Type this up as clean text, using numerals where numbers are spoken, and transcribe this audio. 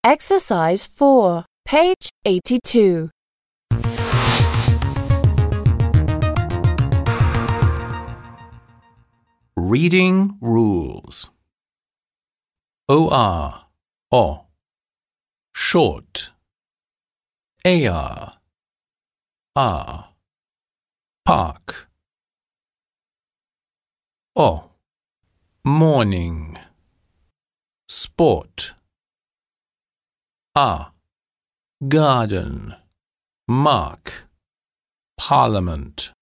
Exercise 4, page 82. Reading rules. O-R, o, short. A-R, R, park. O, morning. Sport. A, garden. Mark. Parliament.